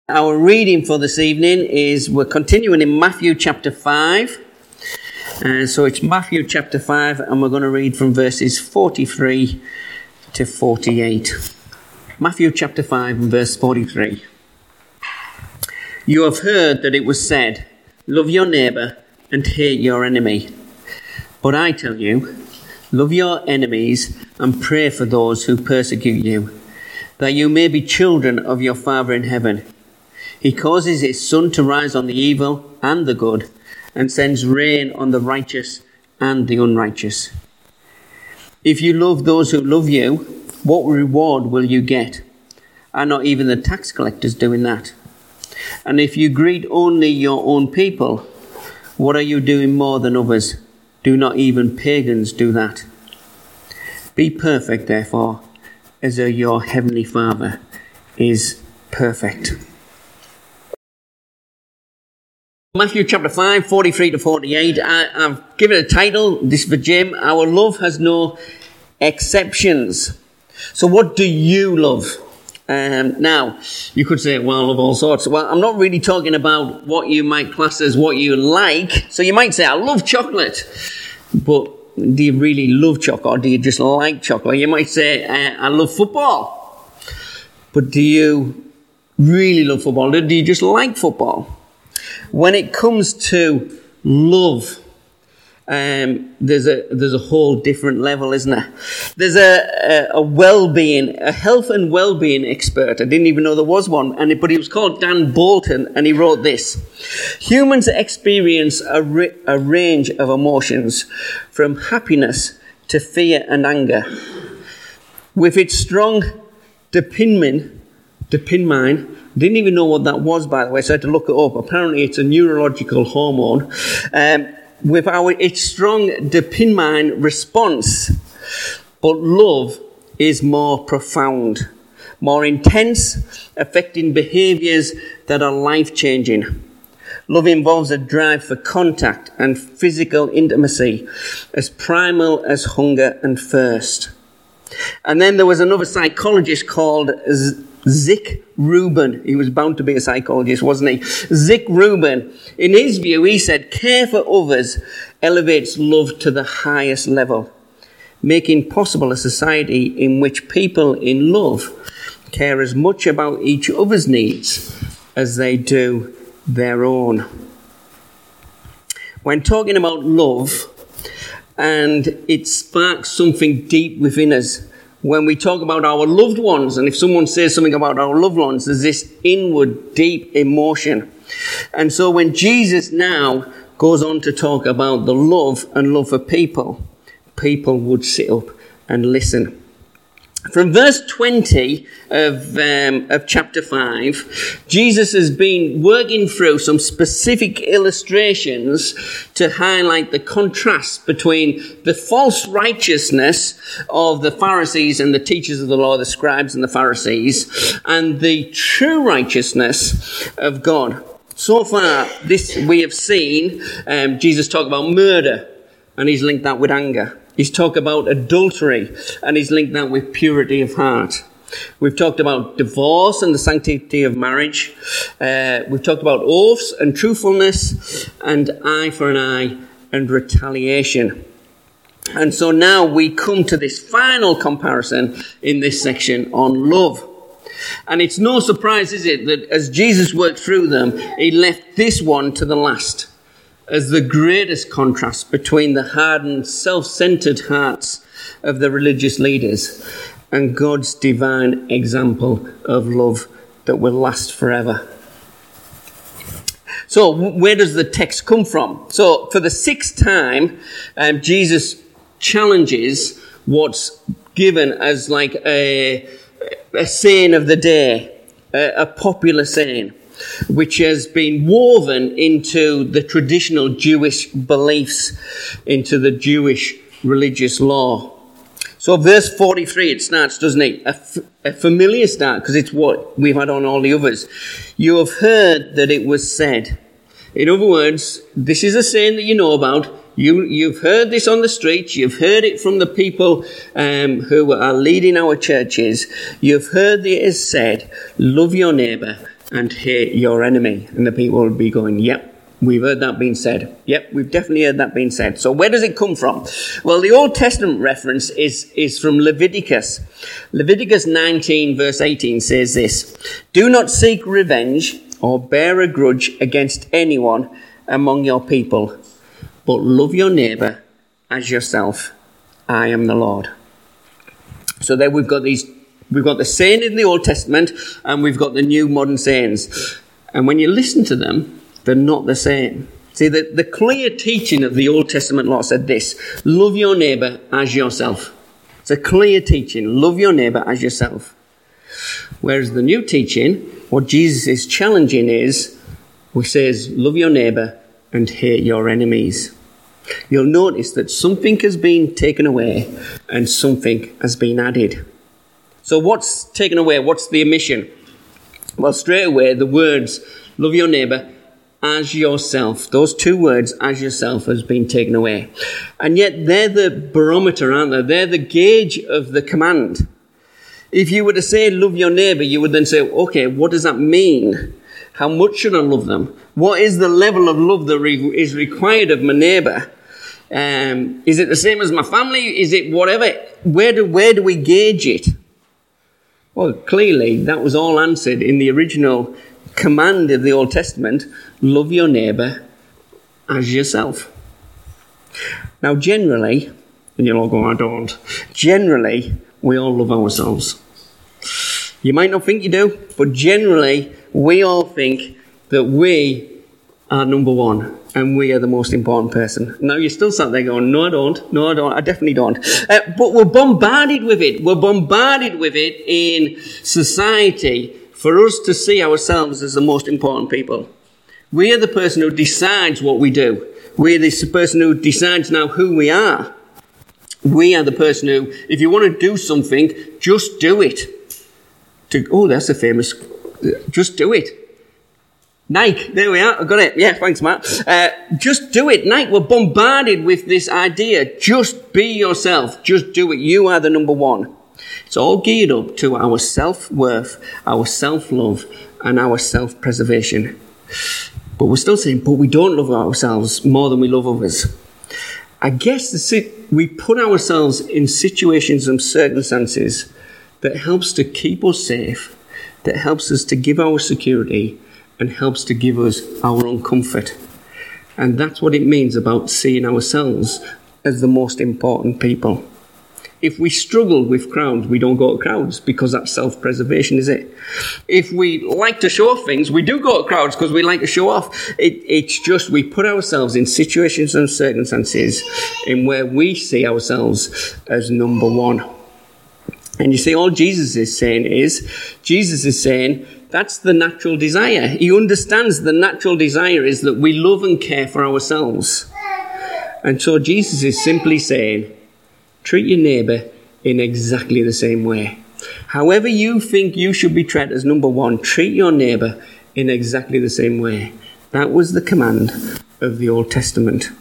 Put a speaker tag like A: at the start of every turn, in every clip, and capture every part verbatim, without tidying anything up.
A: Our reading for this evening is, we're continuing in Matthew chapter five. Uh, so it's Matthew chapter five, and we're going to read from verses forty-three to forty-eight. Matthew chapter five and verse forty-three. You have heard that it was said, love your neighbour and hate your enemy. But I tell you, love your enemies and pray for those who persecute you, that you may be children of your Father in heaven. He causes his sun to rise on the evil and the good, and sends rain on the righteous and the unrighteous. If you love those who love you, what reward will you get? Are not even the tax collectors doing that? And if you greet only your own people, what are you doing more than others? Do not even pagans do that? Be perfect, therefore, as your heavenly Father is perfect. Matthew chapter five, forty-three to forty-eight. I, I've given it a title, this for Jim, Our Love Has No Exceptions. So what do you love? Um, now, you could say, well, I love all sorts. Well, I'm not really talking about what you might class as what you like. So you might say, I love chocolate. But do you really love chocolate, or do you just like chocolate? You might say, uh, I love football. But do you really love football? Or do you just like football? When it comes to love, um, there's a there's a whole different level, isn't there? There's a, a, a well-being, a health and well-being expert. I didn't even know there was one, and but he was called Dan Bolton, and he wrote this: humans experience a, ra- a range of emotions, from happiness to fear and anger. With its strong dopamine, dopamine. Didn't even know what that was, by the way, so I had to look it up. Apparently it's a neurological hormone. Um, with our its strong dopamine response. But love is more profound, more intense, affecting behaviours that are life-changing. Love involves a drive for contact and physical intimacy, as primal as hunger and thirst. And then there was another psychologist called Z- Zick Rubin. He was bound to be a psychologist, wasn't he? Zick Rubin. In his view, he said, care for others elevates love to the highest level, making possible a society in which people in love care as much about each other's needs as they do their own. When talking about love, and it sparks something deep within us, when we talk about our loved ones, and if someone says something about our loved ones, there's this inward, deep emotion. And so when Jesus now goes on to talk about the love and love for people, people would sit up and listen. From verse twenty of, um, of chapter five, Jesus has been working through some specific illustrations to highlight the contrast between the false righteousness of the Pharisees and the teachers of the law, the scribes and the Pharisees, and the true righteousness of God. So far, this we have seen um, Jesus talk about murder, and he's linked that with anger. He's talked about adultery, and he's linked that with purity of heart. We've talked about divorce and the sanctity of marriage. Uh, we've talked about oaths and truthfulness, and eye for an eye and retaliation. And so now we come to this final comparison in this section on love. And it's no surprise, is it, that as Jesus worked through them, he left this one to the last, as the greatest contrast between the hardened, self-centered hearts of the religious leaders and God's divine example of love that will last forever. So, where does the text come from? So, for the sixth time, um, Jesus challenges what's given as like a, a saying of the day, a, a popular saying, which has been woven into the traditional Jewish beliefs, into the Jewish religious law. So verse forty-three, it starts, doesn't it? A, f- a familiar start, because it's what we've had on all the others. You have heard that it was said. In other words, this is a saying that you know about. You, you've heard this on the streets. You've heard it from the people um, who are leading our churches. You've heard that it is said, love your neighbour and hate your enemy. And the people will be going, yep, we've heard that being said. Yep, we've definitely heard that being said. So where does it come from? Well, the Old Testament reference is, is from Leviticus. Leviticus nineteen verse eighteen says this: "Do not seek revenge or bear a grudge against anyone among your people, but love your neighbour as yourself. I am the Lord." So there we've got these, we've got the saying in the Old Testament and we've got the new modern sayings. And when you listen to them, they're not the same. See, the, the clear teaching of the Old Testament law said this: love your neighbour as yourself. It's a clear teaching, love your neighbour as yourself. Whereas the new teaching, what Jesus is challenging is, he says, love your neighbour and hate your enemies. You'll notice that something has been taken away and something has been added. So what's taken away? What's the omission? Well, straight away, the words, love your neighbour as yourself. Those two words, as yourself, has been taken away. And yet they're the barometer, aren't they? They're the gauge of the command. If you were to say, love your neighbour, you would then say, okay, what does that mean? How much should I love them? What is the level of love that re- is required of my neighbour? Um, is it the same as my family? Is it whatever? Where do, where do we gauge it? Well, clearly that was all answered in the original command of the Old Testament: love your neighbour as yourself. Now generally, and you'll all go, I don't. Generally, we all love ourselves. You might not think you do, but generally, we all think that we are number one and we are the most important person. Now, you're still sat there going, no, I don't. No, I don't. I definitely don't. Uh, but we're bombarded with it. We're bombarded with it in society for us to see ourselves as the most important people. We are the person who decides what we do. We are the person who decides now who we are. We are the person who, if you want to do something, just do it. To, oh, that's a famous, just do it. Nike, there we are, I got it. Yeah, thanks, Matt. Uh, just do it. Nike, we're bombarded with this idea. Just be yourself. Just do it. You are the number one. It's all geared up to our self-worth, our self-love, and our self-preservation. But we're still saying, but we don't love ourselves more than we love others. I guess the sit- we put ourselves in situations and circumstances that helps to keep us safe, that helps us to give our security, and helps to give us our own comfort. And that's what it means about seeing ourselves as the most important people. If we struggle with crowds, we don't go to crowds because that's self-preservation, is it? If we like to show off things, we do go to crowds because we like to show off. It, it's just we put ourselves in situations and circumstances in where we see ourselves as number one. And you see, all Jesus is saying is, Jesus is saying, that's the natural desire. He understands the natural desire is that we love and care for ourselves. And so Jesus is simply saying, treat your neighbour in exactly the same way. However you think you should be treated as number one, treat your neighbour in exactly the same way. That was the command of the Old Testament.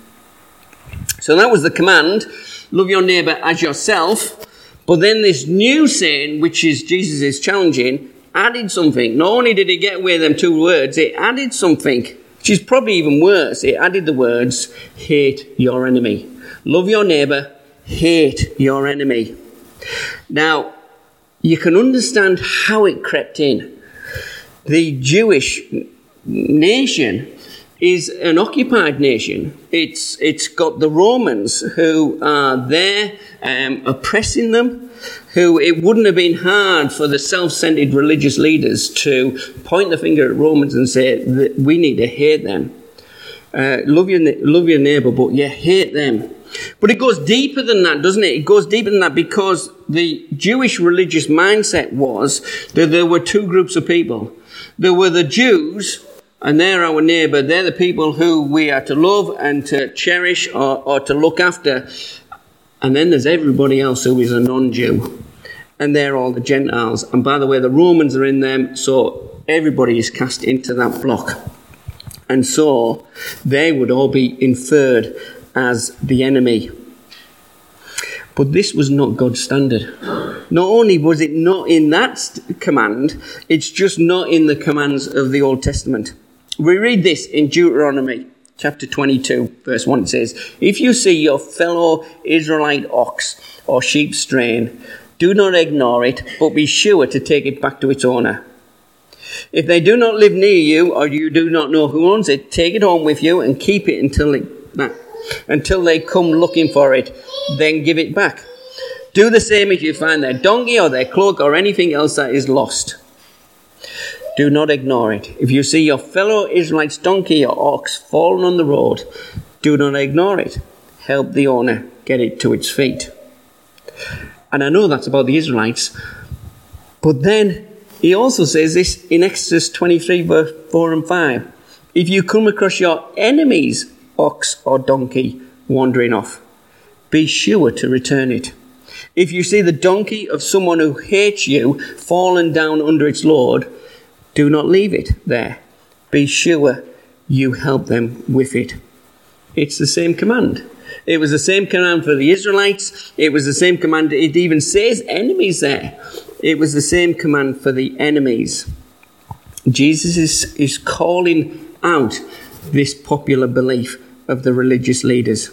A: So that was the command, love your neighbour as yourself. But then this new saying, which is Jesus is challenging, added something. Not only did it get away with them two words, it added something, which is probably even worse. It added the words, hate your enemy. Love your neighbour, hate your enemy. Now, you can understand how it crept in. The Jewish nation is an occupied nation. It's it's got the Romans who are there um, oppressing them, who it wouldn't have been hard for the self-centered religious leaders to point the finger at Romans and say that we need to hate them. Uh, love your love your neighbour, but yeah, hate them. But it goes deeper than that, doesn't it? It goes deeper than that because the Jewish religious mindset was that there were two groups of people. There were the Jews, and they're our neighbour. They're the people who we are to love and to cherish or, or to look after. And then there's everybody else who is a non-Jew. And they're all the Gentiles. And by the way, the Romans are in them, so everybody is cast into that block. And so they would all be inferred as the enemy. But this was not God's standard. Not only was it not in that st- command, it's just not in the commands of the Old Testament. We read this in Deuteronomy chapter twenty-two, verse one. It says, if you see your fellow Israelite ox or sheep straying, do not ignore it, but be sure to take it back to its owner. If they do not live near you, or you do not know who owns it, take it home with you and keep it until it, nah, until they come looking for it. Then give it back. Do the same if you find their donkey or their cloak or anything else that is lost. Do not ignore it. If you see your fellow Israelite's donkey or ox fallen on the road, do not ignore it. Help the owner get it to its feet. And I know that's about the Israelites, but then he also says this in Exodus twenty-three, verse four and five. If you come across your enemy's ox or donkey wandering off, be sure to return it. If you see the donkey of someone who hates you fallen down under its load, do not leave it there. Be sure you help them with it. It's the same command. It was the same command for the Israelites. It was the same command. It even says enemies there. It was the same command for the enemies. Jesus is, is calling out this popular belief of the religious leaders.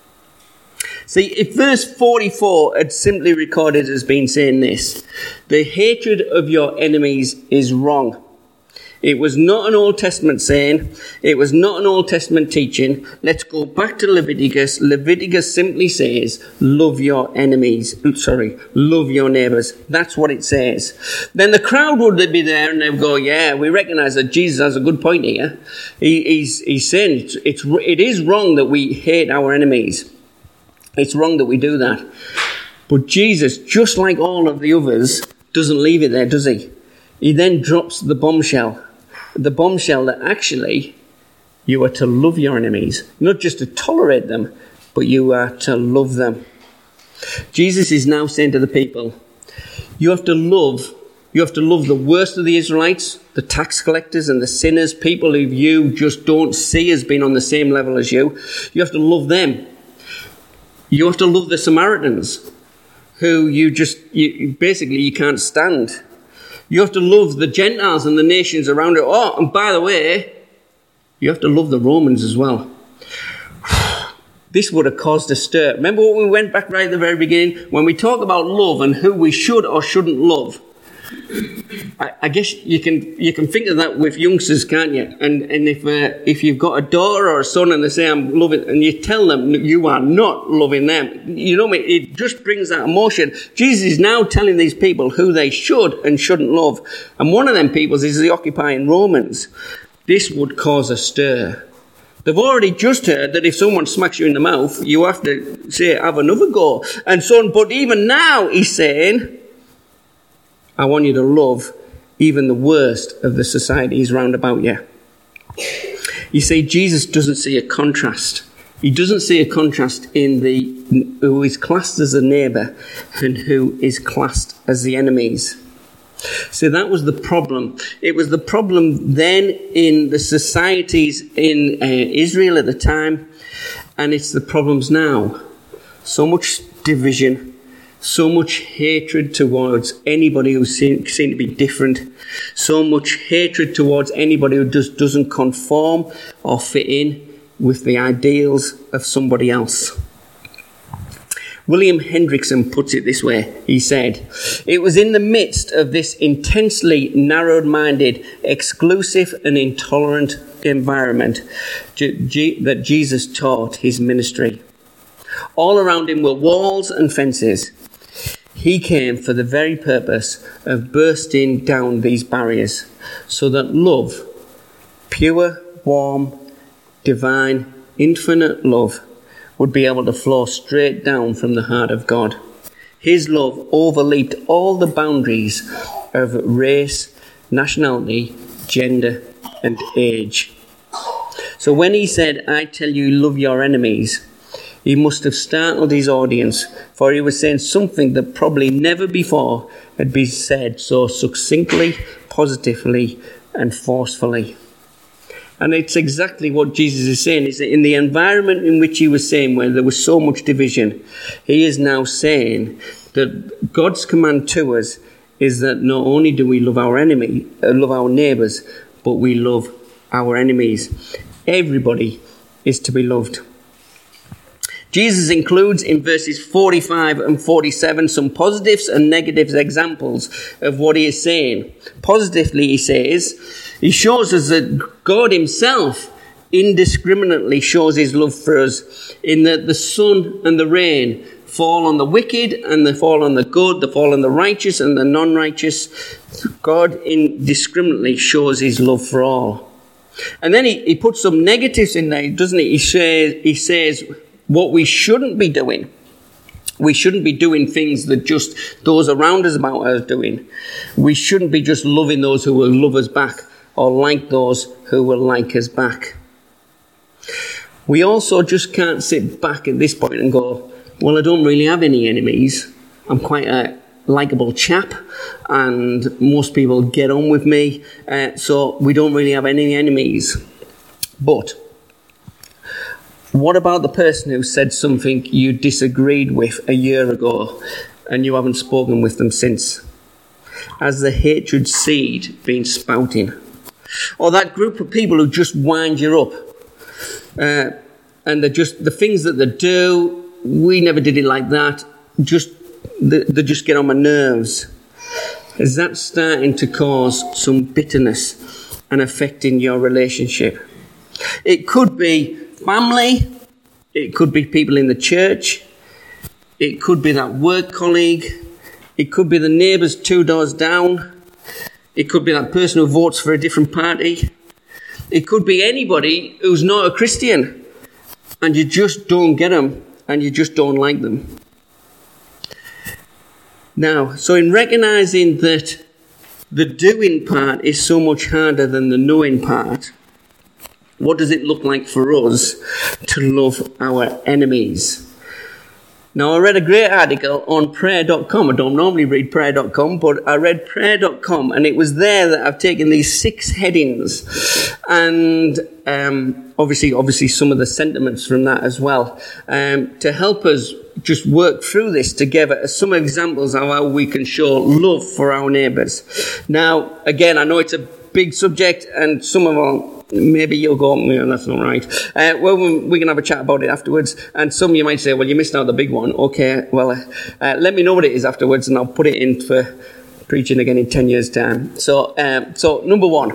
A: See, if verse forty-four had simply recorded as being saying this, the hatred of your enemies is wrong. It was not an Old Testament saying. It was not an Old Testament teaching. Let's go back to Leviticus. Leviticus simply says, love your enemies. Sorry, love your neighbours. That's what it says. Then the crowd would be there and they would go, yeah, we recognise that Jesus has a good point here. He, he's, he's saying it's, it's, it is wrong that we hate our enemies. It's wrong that we do that. But Jesus, just like all of the others, doesn't leave it there, does he? He then drops the bombshell. The bombshell that actually you are to love your enemies. Not just to tolerate them, but you are to love them. Jesus is now saying to the people, you have to love, you have to love the worst of the Israelites, the tax collectors and the sinners, people who you just don't see as being on the same level as you. You have to love them. You have to love the Samaritans, who you just, you, basically you can't stand. You have to love the Gentiles and the nations around it. Oh, and by the way, you have to love the Romans as well. This would have caused a stir. Remember when we went back right at the very beginning? When we talk about love and who we should or shouldn't love, I, I guess you can you can think of that with youngsters, can't you? And and if uh, if you've got a daughter or a son and they say I'm loving, and you tell them you are not loving them, you know, it just brings that emotion. Jesus is now telling these people who they should and shouldn't love, and one of them people is the occupying Romans. This would cause a stir. They've already just heard that if someone smacks you in the mouth, you have to say, have another go. And so on. But even now, he's saying, I want you to love even the worst of the societies round about you. You see, Jesus doesn't see a contrast. He doesn't see a contrast in the who is classed as a neighbour and who is classed as the enemies. So that was the problem. It was the problem then in the societies in uh, Israel at the time, and it's the problems now. So much division, so much hatred towards anybody who seems seem to be different, so much hatred towards anybody who just doesn't conform or fit in with the ideals of somebody else. William Hendrickson puts it this way. He said, it was in the midst of this intensely narrow-minded, exclusive and intolerant environment that Jesus taught his ministry. All around him were walls and fences. He came for the very purpose of bursting down these barriers so that love, pure, warm, divine, infinite love, would be able to flow straight down from the heart of God. His love overleaped all the boundaries of race, nationality, gender, and age. So when he said, I tell you, love your enemies, he must have startled his audience, for he was saying something that probably never before had been said so succinctly, positively, and forcefully. And it's exactly what Jesus is saying, is that in the environment in which he was saying, where there was so much division, he is now saying that God's command to us is that not only do we love our enemy, uh, love our neighbours, but we love our enemies. Everybody is to be loved. Jesus includes in verses forty-five and forty-seven some positives and negatives examples of what he is saying. Positively, he says, he shows us that God himself indiscriminately shows his love for us, in that the sun and the rain fall on the wicked and they fall on the good, they fall on the righteous and the non-righteous. God indiscriminately shows his love for all. And then he, he puts some negatives in there, doesn't he? He says, he says what we shouldn't be doing. We shouldn't be doing things that just those around us about us doing. We shouldn't be just loving those who will love us back, or like those who will like us back. We also just can't sit back at this point and go, well, I don't really have any enemies. I'm quite a likeable chap, and most people get on with me, uh, so we don't really have any enemies. But what about the person who said something you disagreed with a year ago and you haven't spoken with them since? Has the hatred seed been spouting? Or that group of people who just wind you up, uh, and they're just the things that they do, we never did it like that, just they, they just get on my nerves. Is that starting to cause some bitterness and affecting your relationship? It could be family, it could be people in the church, it could be that work colleague, it could be the neighbours two doors down, it could be that person who votes for a different party, it could be anybody who's not a Christian and you just don't get them and you just don't like them. Now, so in recognising that the doing part is so much harder than the knowing part, what does it look like for us to love our enemies? Now, I read a great article on prayer dot com. I don't normally read prayer dot com, but I read prayer dot com, and it was there that I've taken these six headings, and um, obviously, obviously some of the sentiments from that as well, um, to help us just work through this together as some examples of how we can show love for our neighbours. Now, again, I know it's a big subject, and some of our maybe you'll go, yeah, that's not right. Uh, well, we can have a chat about it afterwards. And some you might say, well, you missed out the big one. Okay, well, uh, uh, let me know what it is afterwards, and I'll put it in for preaching again in ten years' time. So, um, so number one,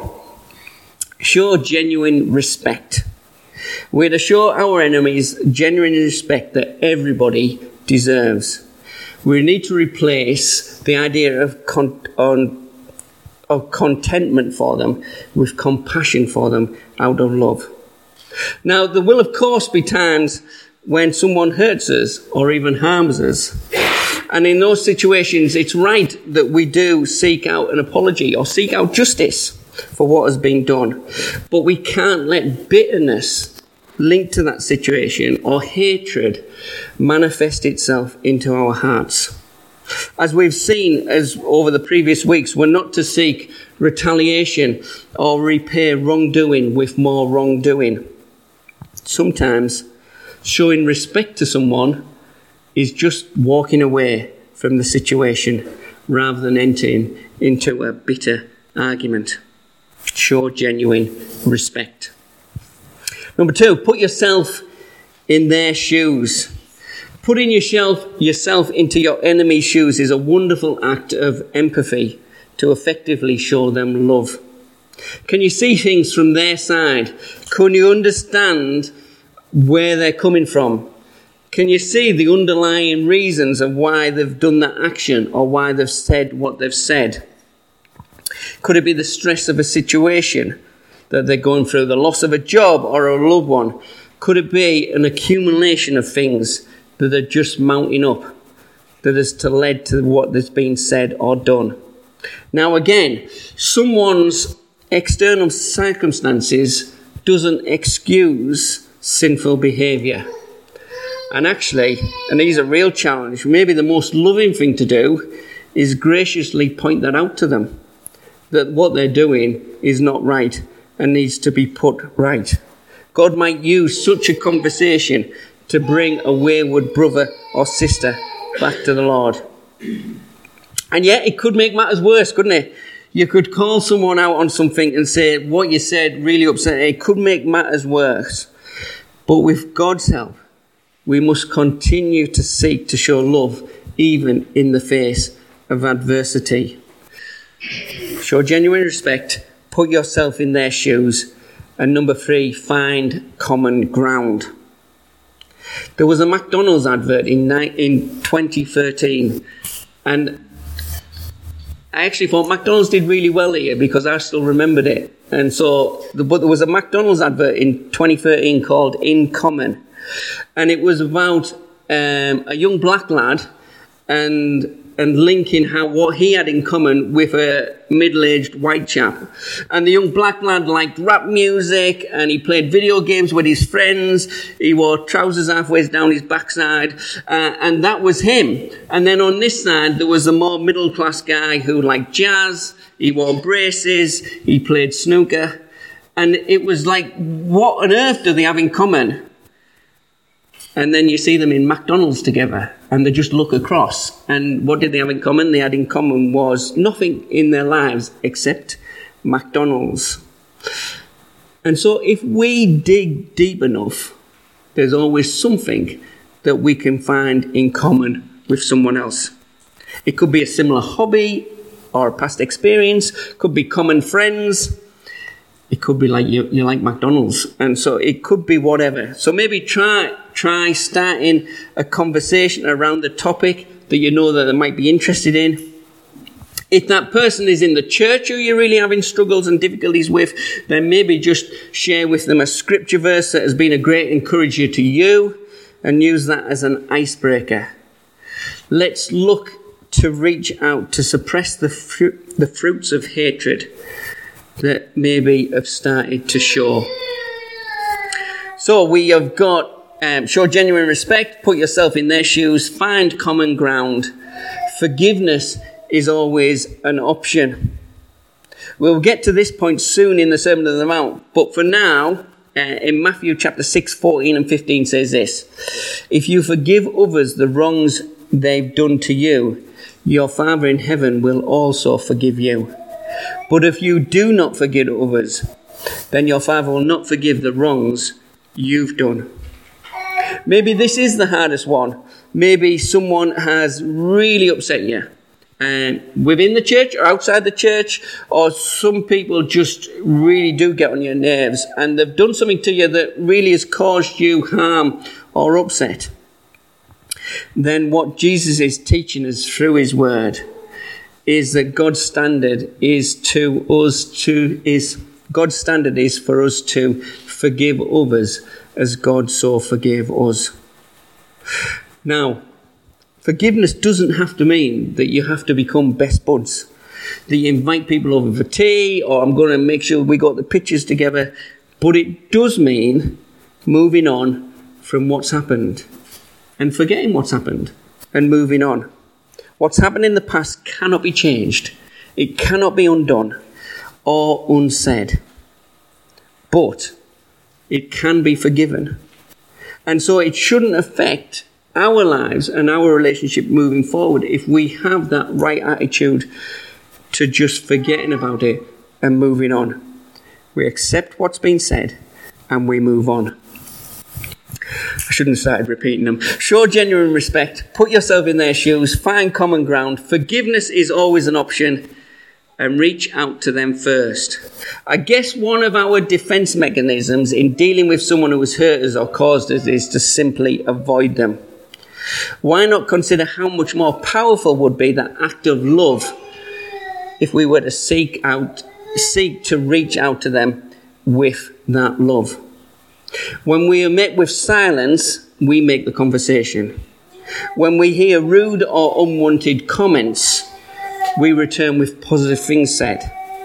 A: show genuine respect. We're to show our enemies genuine respect that everybody deserves. We need to replace the idea of con- on of contentment for them with compassion for them out of love. Now, there will of course be times when someone hurts us or even harms us, and in those situations it's right that we do seek out an apology or seek out justice for what has been done, but we can't let bitterness linked to that situation or hatred manifest itself into our hearts. As we've seen as over the previous weeks, we're not to seek retaliation or repay wrongdoing with more wrongdoing. Sometimes showing respect to someone is just walking away from the situation rather than entering into a bitter argument. Show genuine respect. Number two, put yourself in their shoes. Putting yourself, yourself into your enemy's shoes is a wonderful act of empathy to effectively show them love. Can you see things from their side? Can you understand where they're coming from? Can you see the underlying reasons of why they've done that action or why they've said what they've said? Could it be the stress of a situation that they're going through, the loss of a job or a loved one? Could it be an accumulation of things that are just mounting up, that has to led to what has been said or done? Now again, someone's external circumstances doesn't excuse sinful behaviour. And actually, and these are a real challenge, maybe the most loving thing to do is graciously point that out to them, that what they're doing is not right and needs to be put right. God might use such a conversation to bring a wayward brother or sister back to the Lord. And yet it could make matters worse, couldn't it? You could call someone out on something and say, what you said really upset. It could make matters worse. But with God's help, we must continue to seek to show love even in the face of adversity. Show genuine respect, put yourself in their shoes, and number three, find common ground. There was a McDonald's advert in in twenty thirteen, and I actually thought McDonald's did really well here because I still remembered it. And so, but there was a McDonald's advert in twenty thirteen called In Common, and it was about um, a young black lad and and linking how what he had in common with a middle-aged white chap. And the young black lad liked rap music, and he played video games with his friends. He wore trousers halfway down his backside, uh, and that was him. And then on this side, there was a more middle-class guy who liked jazz. He wore braces. He played snooker. And it was like, what on earth do they have in common? And then you see them in McDonald's together, and they just look across. And what did they have in common? They had in common was nothing in their lives except McDonald's. And so if we dig deep enough, there's always something that we can find in common with someone else. It could be a similar hobby or a past experience, could be common friends. It could be like you, you like McDonald's. And so it could be whatever. So maybe try try starting a conversation around the topic that you know that they might be interested in. If that person is in the church who you're really having struggles and difficulties with, then maybe just share with them a scripture verse that has been a great encourager to you and use that as an icebreaker. Let's look to reach out to suppress the fruit, the fruits of hatred that maybe have started to show. So we have got um, show genuine respect, put yourself in their shoes, find common ground. Forgiveness is always an option. We'll get to this point soon in the Sermon on the Mount, but for now, uh, in Matthew chapter six, fourteen and fifteen says this: if you forgive others the wrongs they've done to you, your Father in heaven will also forgive you. But if you do not forgive others, then your Father will not forgive the wrongs you've done. Maybe this is the hardest one. Maybe someone has really upset you, and within the church or outside the church, or some people just really do get on your nerves, and they've done something to you that really has caused you harm or upset. Then what Jesus is teaching us through his word is that God's standard is to us to is God's standard is for us to forgive others as God so forgave us. Now, forgiveness doesn't have to mean that you have to become best buds, that you invite people over for tea, or I'm going to make sure we got the pictures together. But it does mean moving on from what's happened and forgetting what's happened and moving on. What's happened in the past cannot be changed. It cannot be undone or unsaid. But it can be forgiven. And so it shouldn't affect our lives and our relationship moving forward if we have that right attitude to just forgetting about it and moving on. We accept what's been said and we move on. I shouldn't have started repeating them. Show genuine respect. Put yourself in their shoes. Find common ground. Forgiveness is always an option. And reach out to them first. I guess one of our defense mechanisms in dealing with someone who has hurt us or caused us is to simply avoid them. Why not consider how much more powerful would be that act of love if we were to seek out, seek to reach out to them with that love? When we are met with silence, we make the conversation. When we hear rude or unwanted comments, we return with positive things said.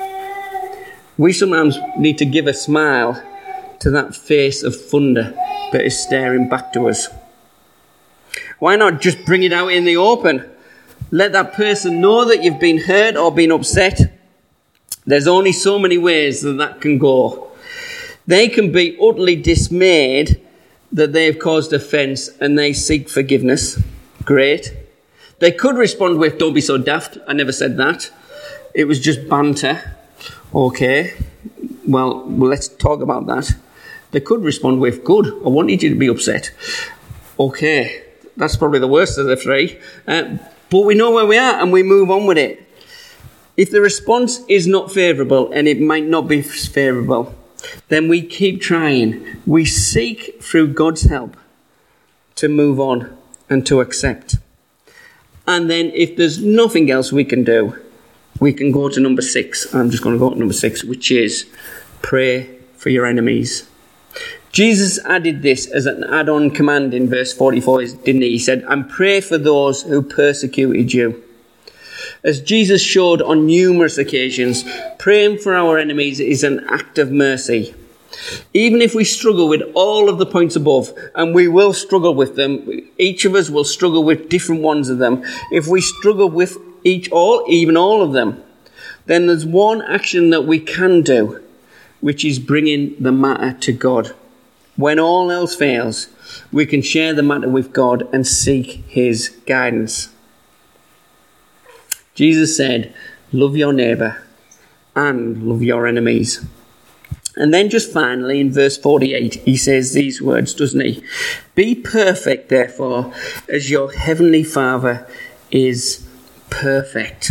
A: We sometimes need to give a smile to that face of thunder that is staring back to us. Why not just bring it out in the open? Let that person know that you've been hurt or been upset. There's only so many ways that that can go. They can be utterly dismayed that they have caused offence and they seek forgiveness. Great. They could respond with, don't be so daft. I never said that. It was just banter. Okay. Well, well, let's talk about that. They could respond with, good. I wanted you to be upset. Okay. That's probably the worst of the three. Uh, but we know where we are and we move on with it. If the response is not favourable, and it might not be favourable, then we keep trying. We seek through God's help to move on and to accept. And then if there's nothing else we can do, we can go to number six. I'm just going to go to number six, which is pray for your enemies. Jesus added this as an add-on command in verse forty-four, didn't he? He said, and pray for those who persecuted you. As Jesus showed on numerous occasions, praying for our enemies is an act of mercy. Even if we struggle with all of the points above, and we will struggle with them, each of us will struggle with different ones of them. If we struggle with each, all, even all of them, then there's one action that we can do, which is bringing the matter to God. When all else fails, we can share the matter with God and seek his guidance. Jesus said, love your neighbour and love your enemies. And then just finally in verse forty-eight, he says these words, doesn't he? Be perfect, therefore, as your heavenly Father is perfect.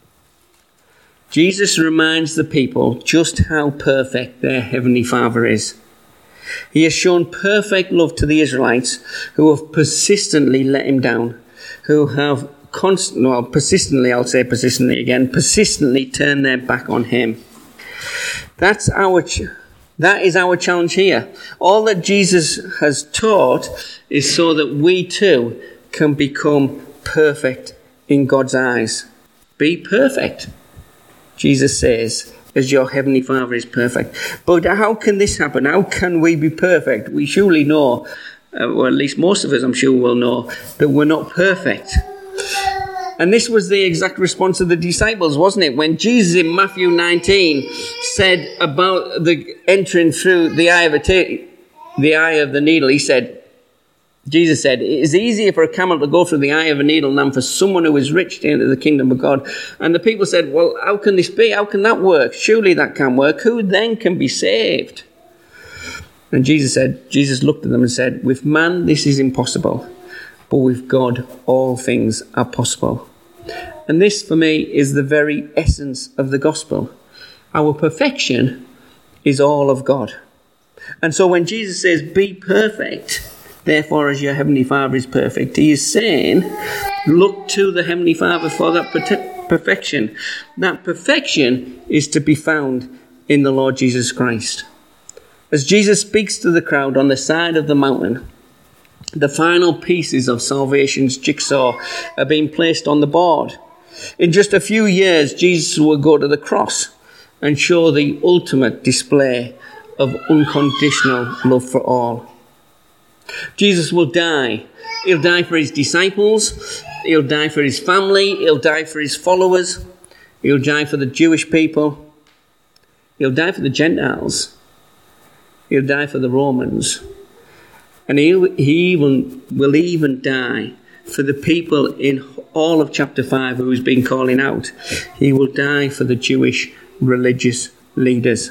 A: Jesus reminds the people just how perfect their heavenly Father is. He has shown perfect love to the Israelites who have persistently let him down, who have constantly, well, persistently, I'll say persistently again, persistently turned their back on him. That's our, ch- that is our challenge here. All that Jesus has taught is so that we too can become perfect in God's eyes. Be perfect, Jesus says, as your heavenly Father is perfect. But how can this happen? How can we be perfect? We surely know, uh, or at least most of us I'm sure will know, that we're not perfect. And this was the exact response of the disciples, wasn't it? When Jesus in Matthew nineteen said about the entering through the eye of a t- the eye of the needle, he said, Jesus said, it is easier for a camel to go through the eye of a needle than for someone who is rich to enter the kingdom of God. And the people said, well, how can this be? How can that work? Surely that can work. Who then can be saved? And Jesus said, Jesus looked at them and said, with man this is impossible, but with God all things are possible. And this for me is the very essence of the gospel. Our perfection is all of God. And so when Jesus says, be perfect, therefore as your heavenly Father is perfect, he is saying, look to the heavenly Father for that perfection. That perfection is to be found in the Lord Jesus Christ. As Jesus speaks to the crowd on the side of the mountain, the final pieces of salvation's jigsaw are being placed on the board. In just a few years, Jesus will go to the cross and show the ultimate display of unconditional love for all. Jesus will die. He'll die for his disciples. He'll die for his family. He'll die for his followers. He'll die for the Jewish people. He'll die for the Gentiles. He'll die for the Romans. And he, he even, will even die for the people in all of chapter five who has been calling out. He will die for the Jewish religious leaders.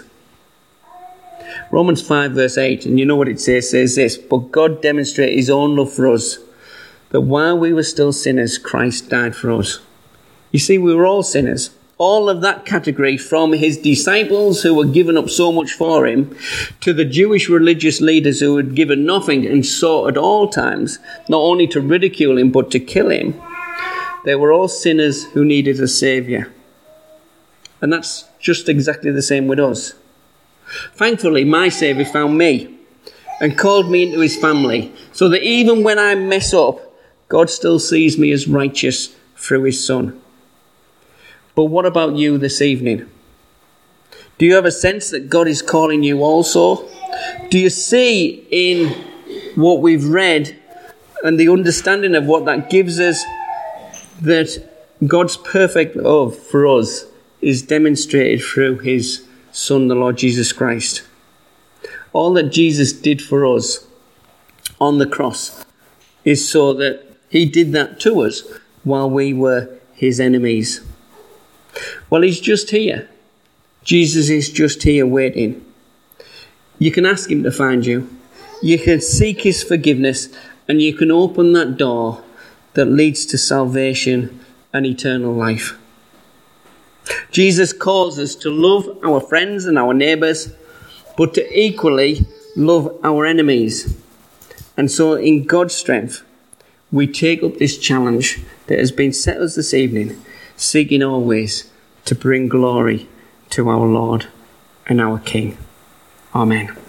A: Romans five verse eight, and you know what it says, says this, but God demonstrated his own love for us, that while we were still sinners, Christ died for us. You see, we were all sinners. All of that category, from his disciples who were giving up so much for him, to the Jewish religious leaders who had given nothing and sought at all times, not only to ridicule him, but to kill him. They were all sinners who needed a saviour. And that's just exactly the same with us. Thankfully, my Saviour found me and called me into his family, so that even when I mess up, God still sees me as righteous through his Son. But what about you this evening? Do you have a sense that God is calling you also? Do you see in what we've read and the understanding of what that gives us that God's perfect love for us is demonstrated through his Son, the Lord Jesus Christ? All that Jesus did for us on the cross is so that he did that to us while we were his enemies. Well, he's just here. Jesus is just here waiting. You can ask him to find you. You can seek his forgiveness, and you can open that door that leads to salvation and eternal life. Jesus calls us to love our friends and our neighbours, but to equally love our enemies. And so in God's strength, we take up this challenge that has been set us this evening, seeking always to bring glory to our Lord and our King. Amen.